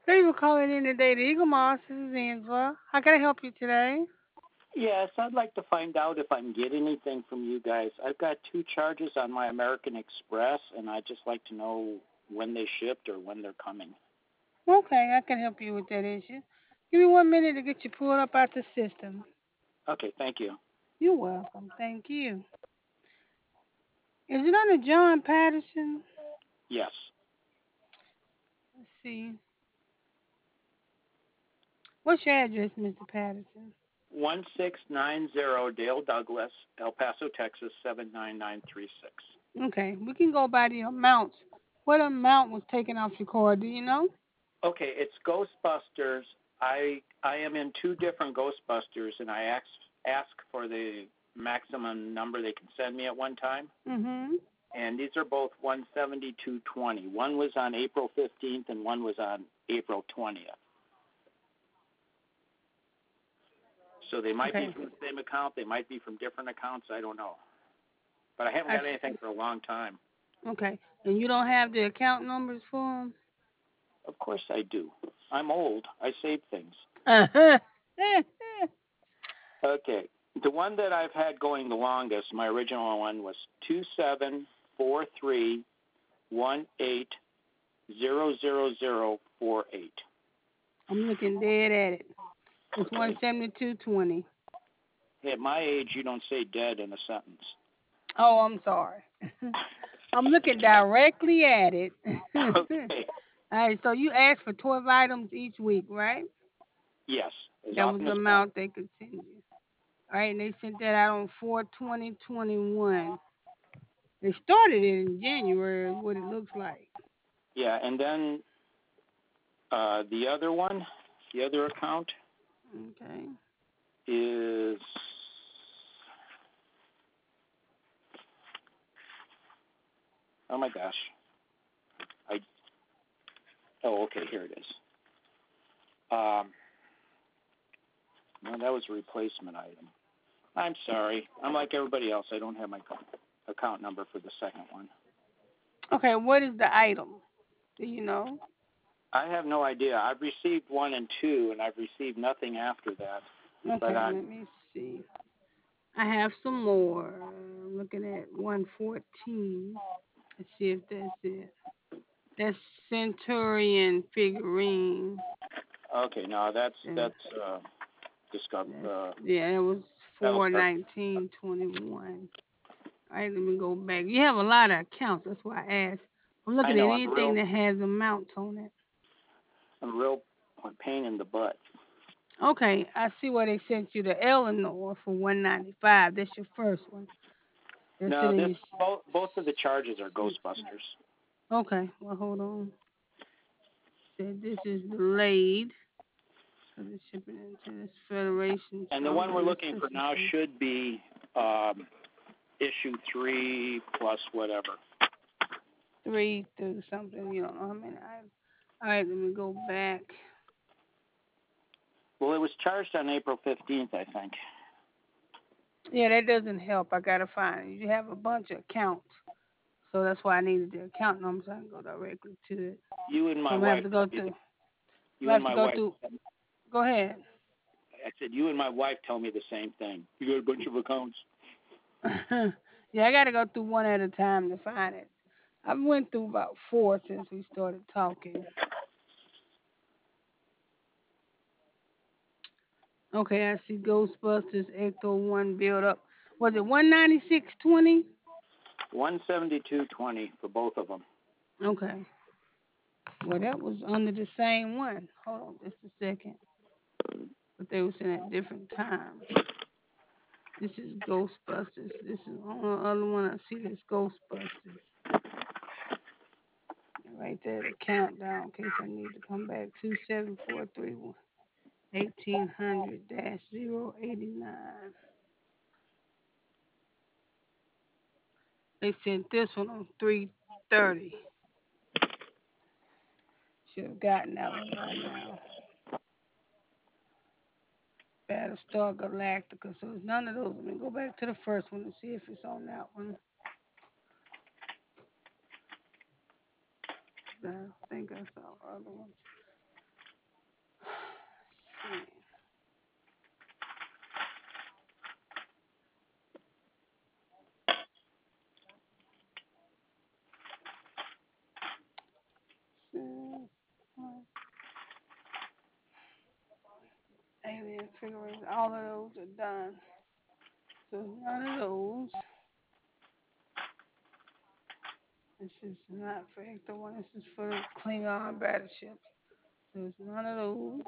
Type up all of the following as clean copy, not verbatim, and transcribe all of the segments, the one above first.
Thank you for calling in today. The Eagle Moss. This is Angela. How can I help you today? Yes, I'd like to find out if I can get anything from you guys. I've got two charges on my American Express, and I'd just like to know when they shipped or when they're coming. Okay, I can help you with that issue. Give me 1 minute to get you pulled up out the system. Okay, thank you. You're welcome. Thank you. Is it under John Patterson? Yes. Let's see. What's your address, Mr. Patterson? 1690 Dale Douglas, El Paso, Texas 79936. Okay, we can go by the amounts. What amount was taken off your card? Do you know? Okay, it's Ghostbusters. I am in two different Ghostbusters, and I ask for the maximum number they can send me at one time. Mm-hmm. And these are both 172.20. One was on April 15th, and one was on April 20th. So they might be Okay. from the same account. They might be from different accounts. I don't know. But I haven't I got anything see. for a long time. Okay. And you don't have the account numbers for them? Of course I do. I'm old. I save things. Uh-huh. Okay. The one that I've had going the longest, my original one, was 274318000048. I'm looking dead at it. It's Okay. 172.20. At my age, you don't say dead in a sentence. Oh, I'm sorry. I'm looking directly at it. Okay. All right, so you asked for 12 items each week, right? Yes, as That was often the as possible. amount they could send you. All right, and they sent that out on 4/20/21. They started it in January, is what it looks like. Yeah, and then the other one, the other account Okay. is, oh my gosh, I oh okay, here it is. No, that was a replacement item. I'm sorry. I'm like everybody else. I don't have my account number for the second one. Okay, what is the item? Do you know? I have no idea. I've received one and two, and I've received nothing after that. But Okay, let me see. I have some more. I'm looking at 114. Let's see if that's it. That's Centurion figurine. okay, no, that's Yeah, that's discover. that's yeah. It was That'll start. 4/19/21. All right, let me go back. You have a lot of accounts. That's why I asked. I'm I looking at know. anything that has amounts on it. I'm a real pain in the butt. Okay, I see where they sent you to Eleanor for 195. That's your first one. They're No, sending this you. both of the charges are Ghostbusters. Okay, well hold on. Said this is delayed because it's shipping into this Federation And the one we're Trauma looking for Assistance now Center. should be issue 3 plus whatever. 3 through something. You don't know how many. All right, let me go back. Well, it was charged on April 15th, I think. Yeah, that doesn't help. I gotta find it. You have a bunch of accounts, so that's why I needed the account number so I can go directly to it. You and So my I'm gonna wife have to tell go me through. that. I'm You gonna and have to my go wife. through. Go ahead. I said you and my wife tell me the same thing. You got a bunch of accounts. Yeah, I gotta go through one at a time to find it. I've went through about 4 since we started talking. Okay, I see Ghostbusters Ecto 1 build up. Was it 196.20? 172.20 for both of them. Okay. Well, that was under the same one. Hold on just a second. But they was in at different times. This is Ghostbusters. This is the only other one I see that's Ghostbusters. Right there, the countdown in case I need to come back. 27431 1800-089. They sent this one on 330. Should have gotten that one by now. Battlestar Galactica. So it's none of those. Let me go back to the first one and see if it's on that one. I think I saw other ones. all of those are done. So none of those. This is not for Hector one. This is for the Klingon battleships. So it's none of those.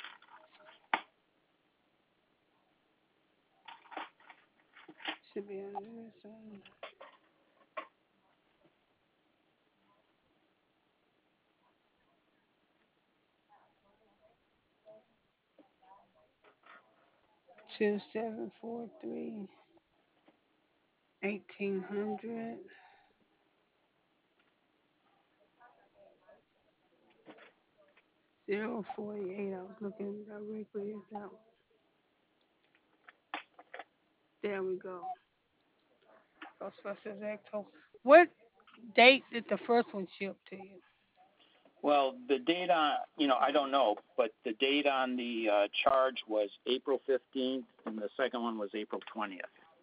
Should be under this one. Two seven four three 1800 048. I was looking directly at that one. There we go. Ghostbusters Ecto. What date did the first one ship to you? Well, the date on, I don't know, but the date on the charge was April 15th, and the second one was April 20th.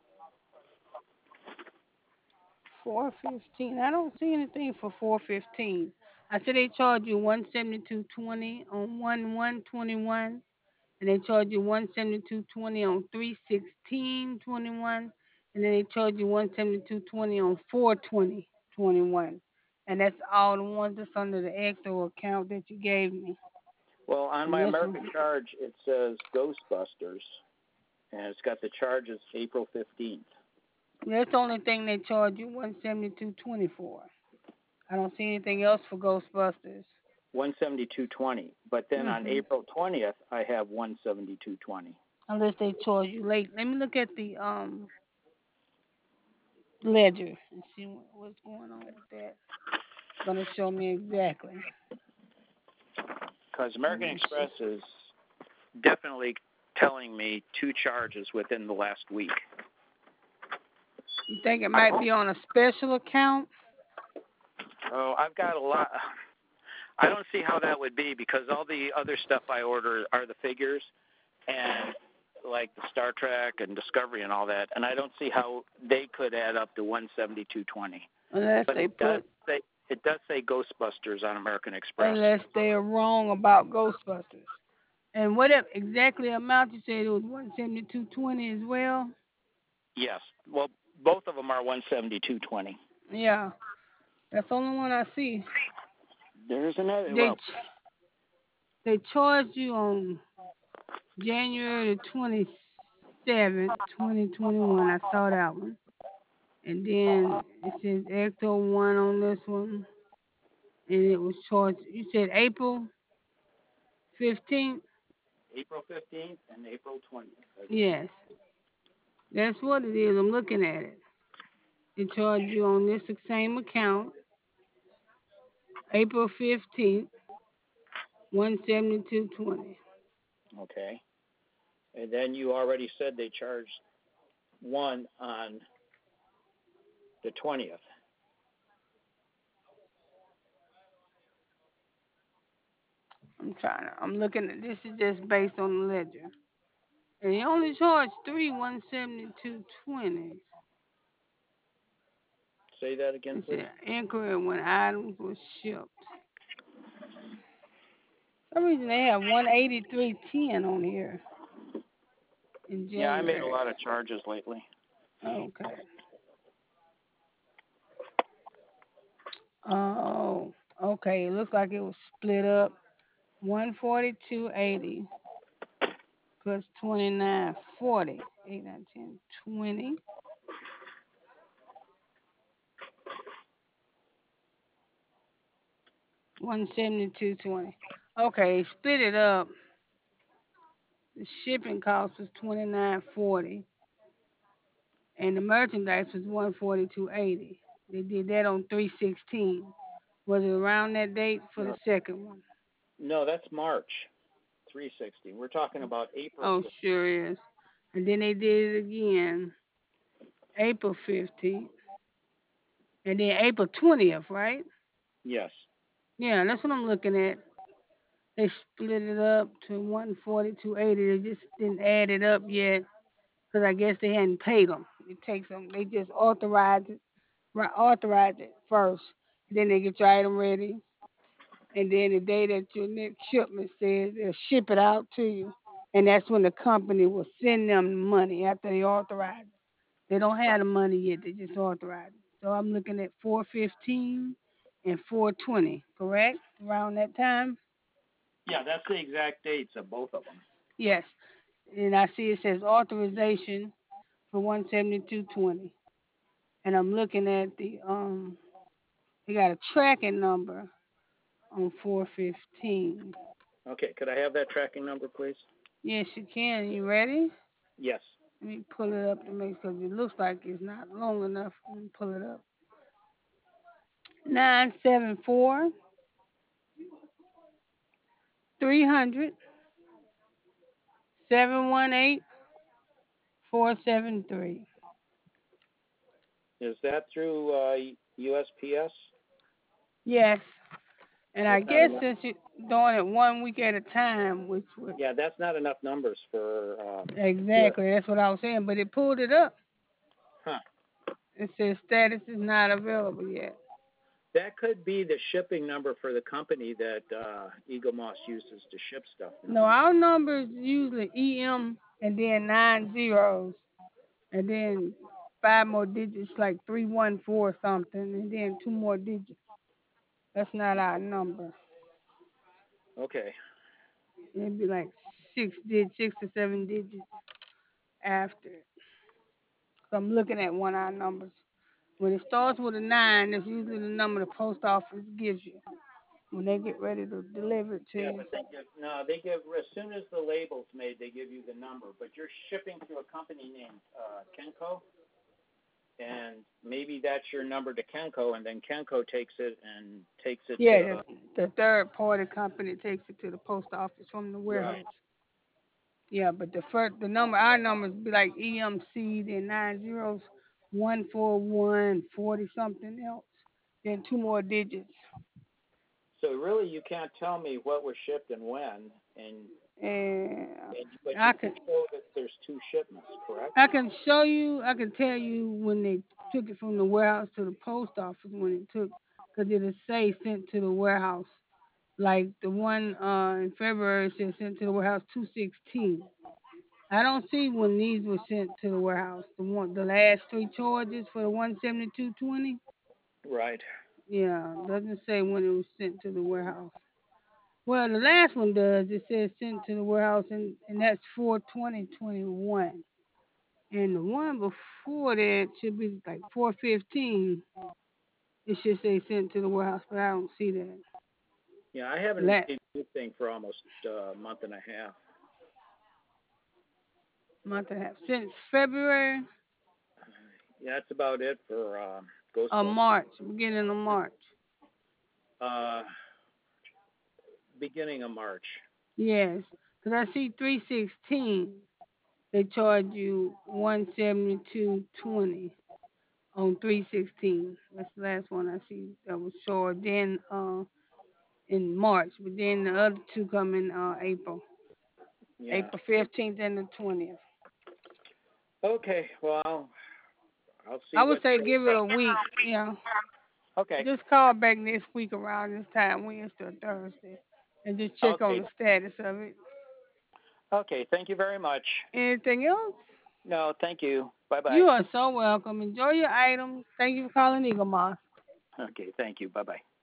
415. I don't see anything for 415. I said they charge you 172.20 on 1/1/21, and they charge you 172.20 on 3/16/21, and then they charge you 172.20 on 4/20/21, and that's all the ones that's under the Ecto account that you gave me. Well, on And my this American one, charge, it says Ghostbusters, and it's got the charges April 15th. that's the only thing they charge you 172.20 for. I don't see anything else for Ghostbusters. 172.20, but then on April 20th, I have 172.20. Unless they charge you late. Let me look at the ledger and see what's going on with that. It's gonna show me exactly. Because American Express is definitely telling me 2 charges within the last week. You think it might be on a special account? Oh, I've got a lot. I don't see how that would be because all the other stuff I order are the figures and like the Star Trek and Discovery and all that, and I don't see how they could add up to 172.20. Unless But they put. it does say Ghostbusters on American Express. Unless they are wrong about Ghostbusters. And what exactly amount you said it was 172.20 as well? Yes. Well, both of them are 172.20. Yeah, that's the only one I see. There's another. They charged you on January the 27th, 2021. I saw that one. And then it says Ecto 1 on this one. And it was charged, you said April 15th? April 15th and April 20th. Yes. That's what it is. I'm looking at it. They charged you on this same account, April 15th, 172.20. Okay. And then you already said they charged one on the 20th. I'm looking at this is just based on the ledger. And they only charged 172.20. Say that again, It please. said inquiry when items were shipped. For some reason they have 183.10 on here in Yeah, I made a January. lot of charges lately. Okay. Oh, okay. It looks like it was split up. 142.80 plus 29.40. 8, 9, 10, 20. 172.20. Okay, split it up. The shipping cost was 29.40, and the merchandise was 142.80. They did that on 3/16. Was it around that date for the second one? No, that's March 360. We're talking about April. Oh, sure is. And then they did it again, April 15th, and then April 20th, right? Yes. Yeah, that's what I'm looking at. They split it up to 142.80. They just didn't add it up yet because I guess they hadn't paid them. It takes them. They just authorize it first. Then they get your item ready, and then the day that your next shipment says, they'll ship it out to you. and that's when the company will send them the money after they authorize it. They don't have the money yet; they just authorize it. So I'm looking at 415 and 420, correct? Around that time. Yeah, that's the exact dates of both of them. Yes, and I see it says authorization for 172.20, and I'm looking at the they got a tracking number on 415. Okay, could I have that tracking number, please? Yes, you can. You ready? Yes. Let me pull it up to make because it looks like it's not long enough. Let me pull it up. 974 300 718 473. Is that through USPS? Yes, and I That's not guess enough. since you're doing it 1 week at a time, which would Yeah, that's not enough numbers for US. exactly that's what I was saying, but it pulled it up. Huh. It says status is not available yet. That could be the shipping number for the company that Eagle Moss uses to ship stuff now. No, our numbers usually EM and then 9 zeros and then 5 more digits like 314 something and then 2 more digits. That's not our number. Okay. It'd be like 6 to 7 digits after it. So I'm looking at one of our numbers. When it starts with a 9, that's usually the number the post office gives you when they get ready to deliver it to Yeah, you. but they give as soon as the label's made, they give you the number. But you're shipping through a company named Kenco, and maybe that's your number to Kenco, and then Kenco takes it Yeah, to the third party company takes it to the post office from the right. warehouse. Yeah, but the number, our numbers be like EMC, then 9 zeros, 141, 40 something else, then 2 more digits. So really, you can't tell me what was shipped and when, and And but you I can can show that there's two shipments, correct? I can show you, I can tell you when they took it from the warehouse to the post office when it took, because it'll say sent to the warehouse. Like the one in February said sent to the warehouse 216. I don't see when these were sent to the warehouse. The last 3 charges for the 172.20. Right. Yeah, doesn't say when it was sent to the warehouse. Well, the last one does. It says sent to the warehouse, and that's 4/20/21. And the one before that should be like 4/15. It should say sent to the warehouse, but I don't see that. Yeah, I haven't Last received anything for almost a month and a half. month and a half since February Yeah, that's about it for or Ghostbusters. March, beginning of March. Uh, beginning of March. Yes, because I see 3/16. They charge you 172.20 on 3/16. That's the last one I see that was short. Then in March, but then the other two come in April, Yeah. April 15th and the 20th. Okay. Well, I'll see I would what. say give it a week. Yeah, Okay. just call back next week around this time, Wednesday or Thursday, and just check on Okay. the status of it. Okay. Thank you very much. Anything else? No, thank you. Bye bye. You are so welcome. Enjoy your items. Thank you for calling Eagle Moss. Okay. Thank you. Bye bye.